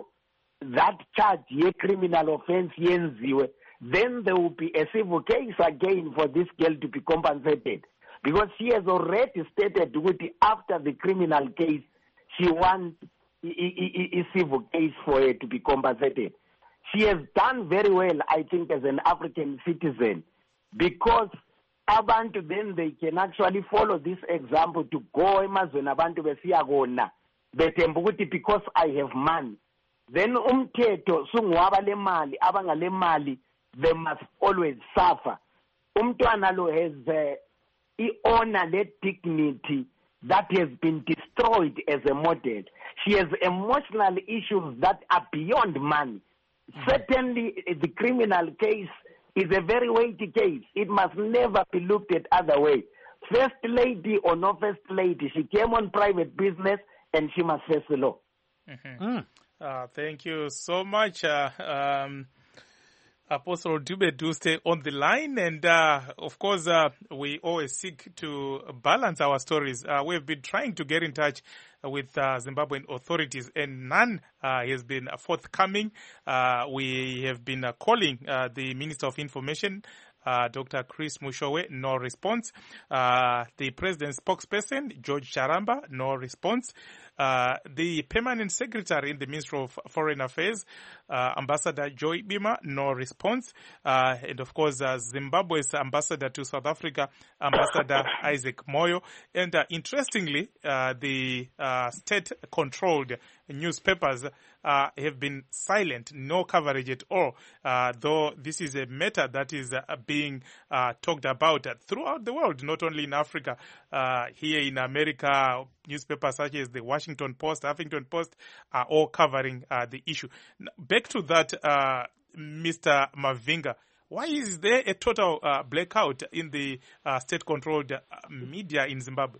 that charge, a criminal offense yenziwe. Then there will be a civil case again for this girl to be compensated. Because she has already stated that after the criminal case, she wants a civil case for her to be compensated. She has done very well, I think, as an African citizen. Because abantu then they can actually follow this example to go emazweni abantu besiyakona bethemba ukuthi because I have money. Then umthetho sungwaba le mali abangale mali they must always suffer. Umntwana lo has honor, the dignity that has been destroyed as a model. She has emotional issues that are beyond money. Certainly, the criminal case is a very weighty case. It must never be looked at other way. First lady or no first lady, she came on private business and she must face the law. Thank you so much. Apostle Dube, do stay on the line. And of course, we always seek to balance our stories. We've been trying to get in touch with Zimbabwean authorities, and none has been forthcoming. We have been calling the Minister of Information, Dr. Chris Mushowe, no response. The President's spokesperson, George Charamba, no response. The Permanent Secretary in the Ministry of Foreign Affairs, Ambassador Joy Bima, no response. And of course, Zimbabwe's Ambassador to South Africa, Ambassador Isaac Moyo. And interestingly, the state-controlled newspapers have been silent, no coverage at all, though this is a matter that is being talked about throughout the world, not only in Africa. Here in America, newspapers such as the Washington Post, Huffington Post are all covering the issue. Back to that, Mr. Mavinga, why is there a total blackout in the state-controlled media in Zimbabwe?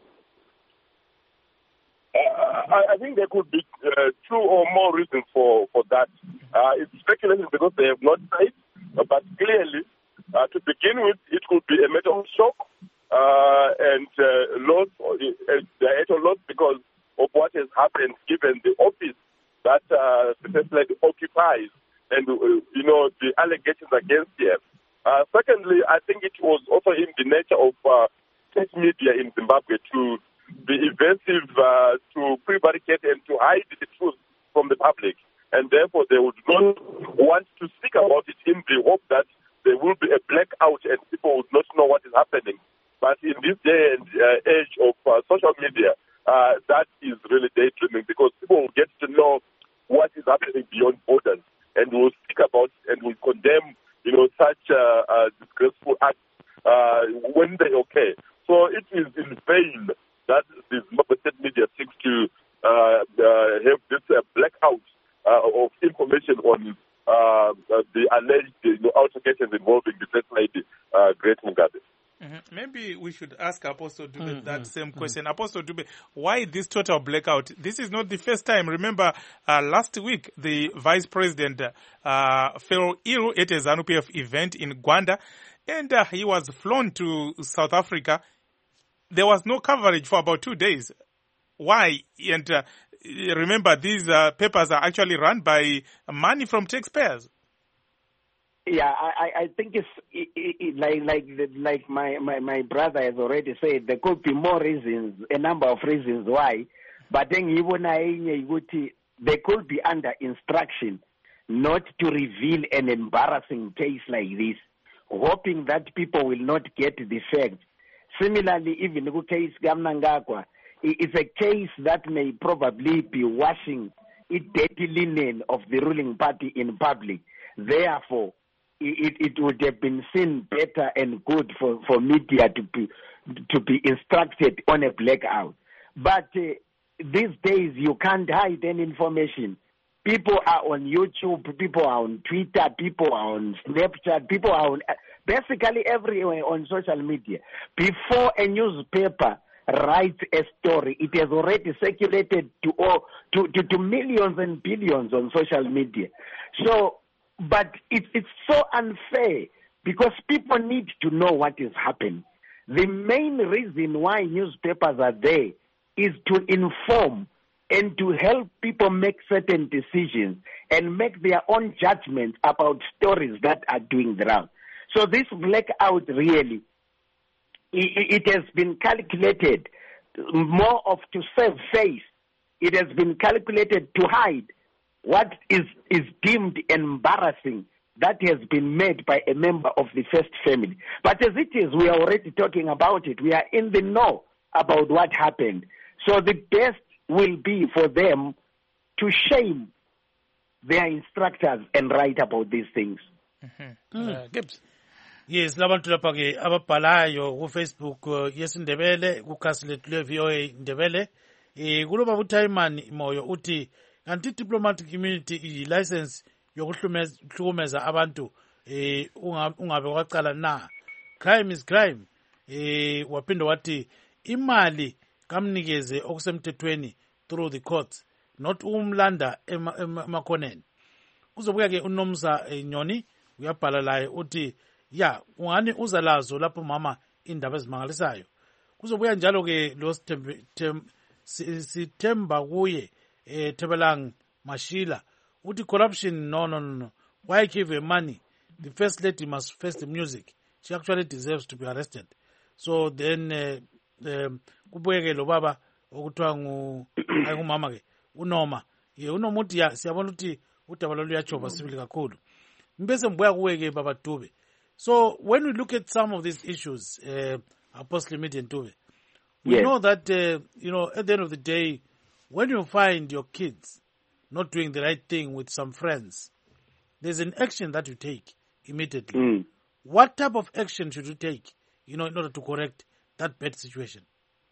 I think there could be two or more reasons for that. It's speculation because they have not said, but clearly, to begin with, it could be a matter of shock and loss. They're at a loss because of what has happened, given the office that the First Lady occupies and, the allegations against her. Secondly, I think it was also in the nature of state media in Zimbabwe to be evasive, to prevaricate and to hide the truth from the public. And therefore, they would not want to speak about it in the hope that there will be a blackout and people would not know what is happening. But in this day and age of social media, that is really daydreaming because people will get to know what is happening beyond borders and will speak about and will condemn, such disgraceful acts when they occur. So it is in vain that the Zimbabwe state media seeks to have this blackout of information on the alleged altercations involving the First Lady, Grace Mugabe. Maybe we should ask Apostle Dube that same question. Apostle Dube, why this total blackout? This is not the first time. Remember, last week, the Vice President fell ill at a ZANU-PF event in Gwanda, and he was flown to South Africa. There was no coverage for about 2 days. Why? And remember, these papers are actually run by money from taxpayers. Yeah, I think it's like my brother has already said. There could be more reasons, a number of reasons why. But then they could be under instruction not to reveal an embarrassing case like this, hoping that people will not get the facts. Similarly, even the case Gamnangagwa, it's a case that may probably be washing it dirty linen of the ruling party in public. Therefore, it would have been seen better and good for media to be instructed on a blackout. But these days, you can't hide any information. People are on YouTube, people are on Twitter, people are on Snapchat, people are on basically everywhere on social media. Before a newspaper writes a story, it has already circulated to millions and billions on social media. So, but it's so unfair because people need to know what is happening. The main reason why newspapers are there is to inform and to help people make certain decisions and make their own judgments about stories that are doing the round. So this blackout really, it has been calculated more of to save face. It has been calculated to hide what is deemed embarrassing that has been made by a member of the first family. But as it is, we are already talking about it. We are in the know about what happened. So the best will be for them to shame their instructors and write about these things. Gibbs. Yes, labantu lapha ke ababhalayo ku Facebook yesindebele ku khasi lethu le VOA Ndebele kuloba uTaimani Moyo uthi kanti diplomatic immunity license yokuhlukumeza abantu ungabe waqala na crime is crime waphinda wathi imali kamnikeze okusemthethweni through the courts, not umlanda emakhoneni. Kuzobuya ke uNomsa Nyoni uyabhala laye uthi ya ungani uzalazo lapho mama indaba ezimangalisayo. Kuzobuya njalo ke lo sithemba kuye Tebelang Mashila uthi corruption no. Why give her money? The first lady must face the music. She actually deserves to be arrested. So then kubuye ke lo baba okuthiwa ngumama ke uNoma unoma uthi ya siyabona ukuthi udaba lo luyajova sibili kakhulu. Mbese mbuya kuwe ke baba Dube. So when we look at some of these issues, Apostle Midian Dube, we know that at the end of the day, when you find your kids not doing the right thing with some friends, there's an action that you take immediately. What type of action should you take, in order to correct that bad situation?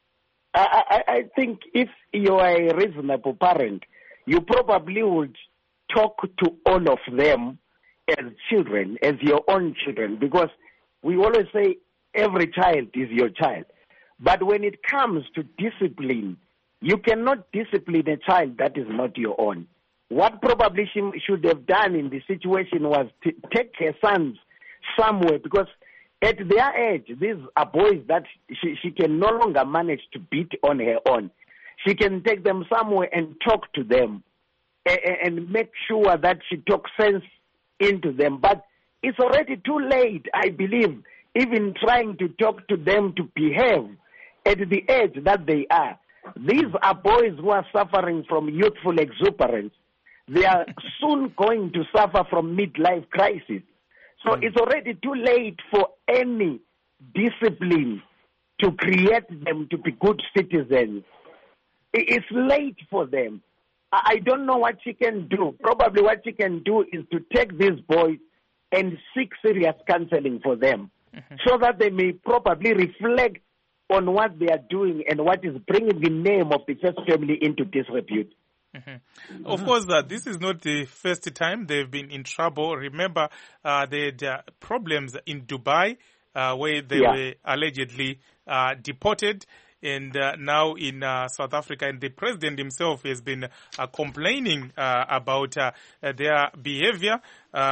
I think if you are a reasonable parent, you probably would talk to all of them as children, as your own children, because we always say every child is your child. But when it comes to discipline, you cannot discipline a child that is not your own. What probably she should have done in the situation was to take her sons somewhere, because at their age, these are boys that she can no longer manage to beat on her own. She can take them somewhere and talk to them and make sure that she talks sense into them. But it's already too late, I believe, even trying to talk to them to behave at the age that they are. These are boys who are suffering from youthful exuberance. They are soon going to suffer from midlife crisis. So it's already too late for any discipline to create them to be good citizens. It's late for them. I don't know what she can do. Probably what she can do is to take these boys and seek serious counseling for them, so that they may probably reflect on what they are doing and what is bringing the name of the first family into disrepute. Of course, this is not the first time they've been in trouble. Remember, they had problems in Dubai where they were allegedly deported, and now in South Africa, and the president himself has been complaining about their behavior.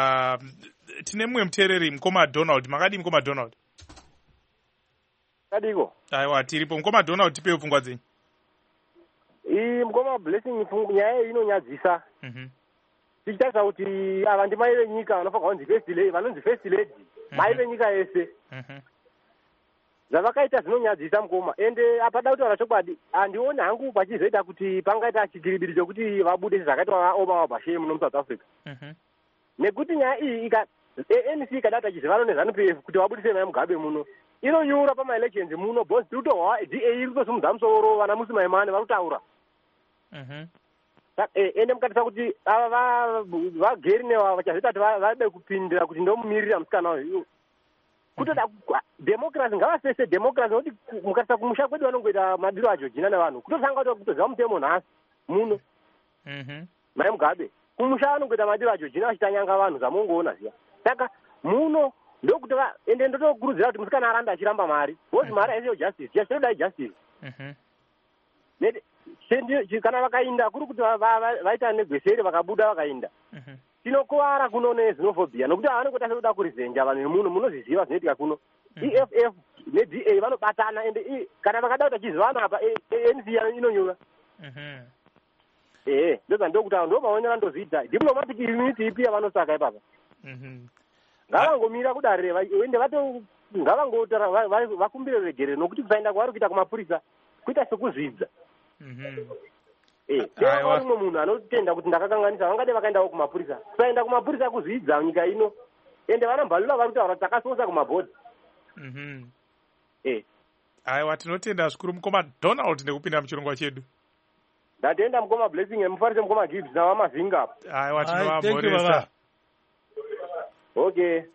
Tinemwe mtereri mkoma Donald, makadi mkoma Donald. Kadiko. Aiwa, tiripo mkoma Donald tipe ufungwa zinyi. Mkoma blessing nyaye inonyadzisa. Tichitaza kuti ava ndi maive nyika vanofanirwa kunzi first lady, vanonzi first lady. Maive nyika yese. Zvavakaita zvinonyadzisa mukoma, ende apada kutaura chokwadi handioni hangu pachizoita kuti pangaita chigiribiri chokuti vabude zvakaitwa Obama Bashir muno muSouth Africa. Nekuti nyaya iyi ANC ikadata chizivano neZANU-PF kuti vabudise Mai Mugabe muno, inonyura pama-elections muno, bosi tiri kutohwa DA iri kutosimudza musoro, vana Musi Maimane vari kutaura. Ende mukatisa kuti ava vageri nevachazoita kuti vade kupindira kuti ndomumirira musikana uyu. Kutoda democracy ngavasese democracy nokuti mukatisa kumusha kwedu vanongoita madiro ajojina nevanhu kutosanga kuti kutoziva mutemo nhasi muno Mai Mugabe kumusha vanongoita madiro ajojina vachitanyanga vanhu zvamungoona ziya. Saka muno ndokuti ende ndotokurudzira kuti musikana aramba achiramba mari bozi mari haisiyo justice yachitodai justice. Kana vakainda kuri kuti vaita negweseri vakabuda vakainda tinokuvara kuno nezinophobia nokuti vanongota sekuda kurizenja vanhu munozviziva zvinoitika kuno. EFF neDA vanobatana ende kana vakada kuti achizivana apa ANC inonyura. Ndokuti ndomaonera ndozviita diplomatic immunity ipi yavanosaka ipapa. Ngavangomira kudarire ende ngavangotara vakumbire regerere nokuti kusaenda kwavari kuita kumapurisa kuita sekuzvidza. Vari umwe munhu anotenda kuti ndakakanganisa vangade vakaendawo kumapurisa kusaenda kumapurisa kuzvidza nyika ino ende vanambalula vari kutaura kuti takasosa kumabhodhi. Aiwa, tinotenda zvikuru mukoma Donald nekupinda muchirongwa chedu. Ndatenda mukoma Blessing emufarise mukoma Gibbs navamazinga apa. Aiwa, tinovamhoresa. Okay.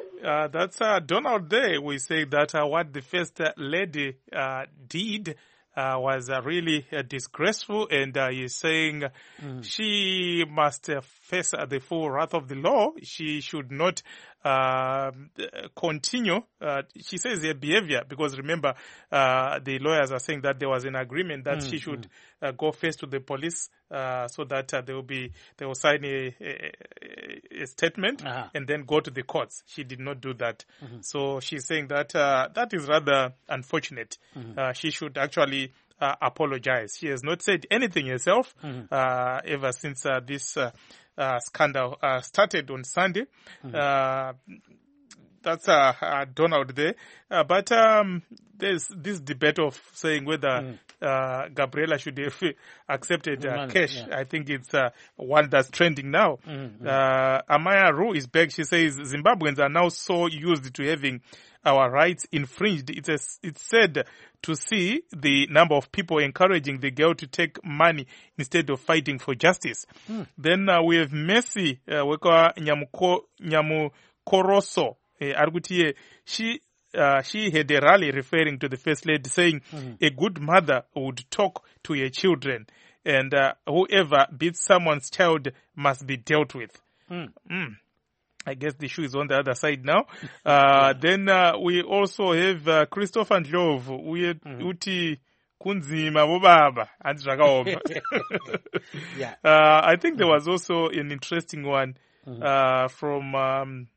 That's Donald there. We say that what the first lady did was really disgraceful, and he's saying she must face the full wrath of the law. She should not continue, she says, her behavior, because remember, the lawyers are saying that there was an agreement that she should go first to the police so that they will sign a statement and then go to the courts. She did not do that. So she's saying that that is rather unfortunate. She should actually apologize. She has not said anything herself ever since this scandal started on Sunday. That's Donald there. But there's this debate of saying whether Gabriela should have accepted cash. I think it's one that's trending now. Amaya Ru is back. She says Zimbabweans are now so used to having our rights infringed. It's said to see the number of people encouraging the girl to take money instead of fighting for justice. Then we have Messi Nyamukoroso. She had a rally referring to the First Lady, saying a good mother would talk to her children, and whoever beats someone's child must be dealt with. I guess the shoe is on the other side now. Then we also have Christopher Ndlov. Uti kunzima bobaba and Dragaoba. I think there was also an interesting one from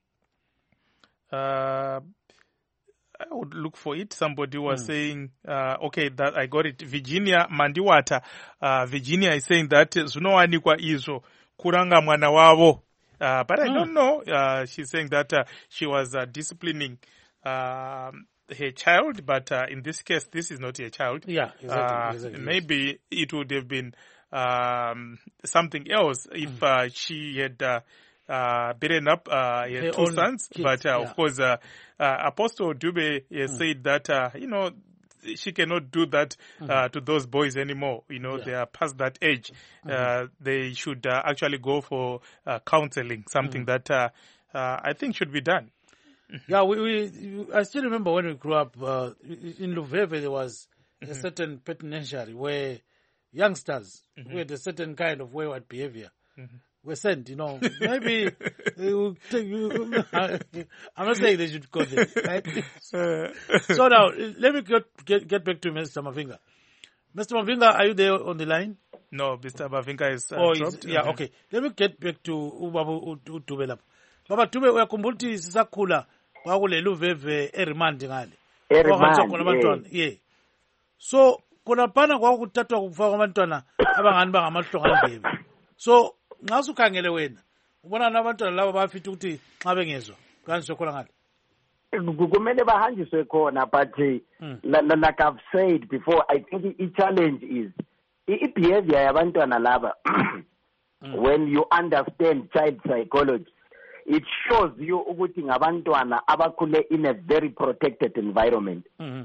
I would look for it. Somebody was saying, okay, that I got it. Virginia Mandiwata. Virginia is saying that Zunowanikwa izo kuranga mwana wavo. But I don't know. She's saying that she was disciplining her child, but in this case, this is not her child. Yeah, exactly. Maybe it would have been something else if she had beaten up her two sons. Kids, but of course, Apostle Dube said that, she cannot do that to those boys anymore. They are past that age. They should actually go for counseling, something that I think should be done. Yeah, I still remember when we grew up in Luveve, there was a certain penitentiary where youngsters who had a certain kind of wayward behavior were sent, maybe I'm not saying they should go there, right? So now, let me get back to Mr. Mavinga. Mr. Mavinga, are you there on the line? No, Mr. Mavinga is dropped. Yeah, okay. Let me get back to Ubabu Tube. Baba Tube, uyakhumbula ukuthi sisakhula kwakulelu veve erimandi ngale. Erimandi, yeah. So, kuna pana kwakuthathwa kufa kwabantwana abangani bangamahlonga ndebe. So, nxa usukhangele wena ubona nabantwana laba bafita ukuthi nxa bengezwa kanjalo khona ngale kumele bahanjiswe khona, but like I've said before, I think the challenge is behavior yabantwana laba. When you understand child psychology, it shows you ukuthi ngabantwana abakhule in a very protected environment.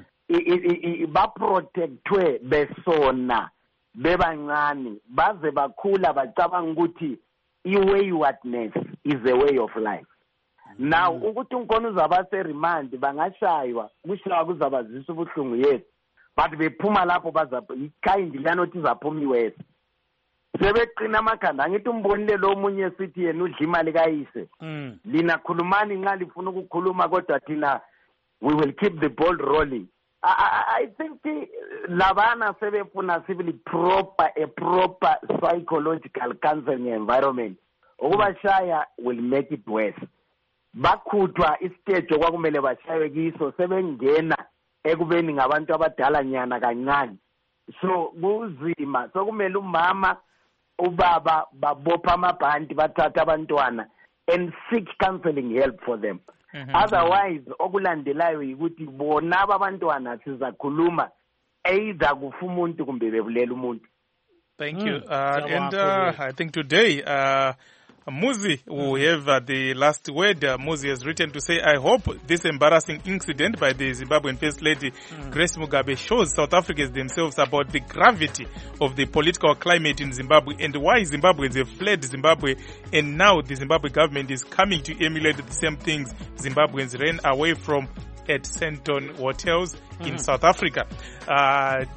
Baprotectwe besona bebancane baze bakhula bacabanga ukuthi i-waywardness is a way of life. Now ukuthi unkona uzaba se-remand bangashaywa kushaywa kuzabazisa ubuhlungu, yes, but bephuma lapho ikhayindi lanothi izaphuma iwese sebeqina amakhanda. Angithi umbonile lo omunye sithi yena udla imali kayise, lina khulumani nxa lifuna ukukhuluma kodwa thina we will keep the ball rolling. I think labana sebefuna civil a proper psychological counseling environment. Ukubashaya will make it worse. Bakhutwa istage okwakumele bashaywe kiso sebengena ekubeni ngabantu abadala nyana kancane. So kuzima, so kumele umama ubaba babopha amabhandi bathatha abantwana and seek counseling help for them. Otherwise okulandelayo yikuthi bona abantwana sizakhuluma either kufa umuntu kumbe bebulela umuntu. Thank you. And I think today Muzi will have the last word. Muzi has written to say, I hope this embarrassing incident by the Zimbabwean First Lady Grace Mugabe shows South Africans themselves about the gravity of the political climate in Zimbabwe and why Zimbabweans have fled Zimbabwe, and now the Zimbabwe government is coming to emulate the same things Zimbabweans ran away from at Sandton hotels in South Africa.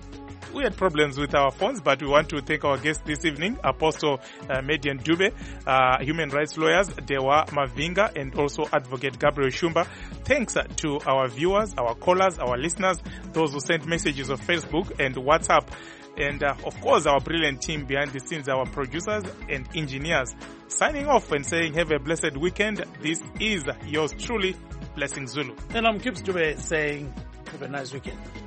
we had problems with our phones, but we want to thank our guest this evening, Apostle Median Dube, human rights lawyers, Dewa Mavinga, and also Advocate Gabriel Shumba. Thanks to our viewers, our callers, our listeners, those who sent messages on Facebook and WhatsApp. And, of course, our brilliant team behind the scenes, our producers and engineers. Signing off and saying have a blessed weekend. This is yours truly, Blessing Zulu. And I'm Kip Dube saying have a nice weekend.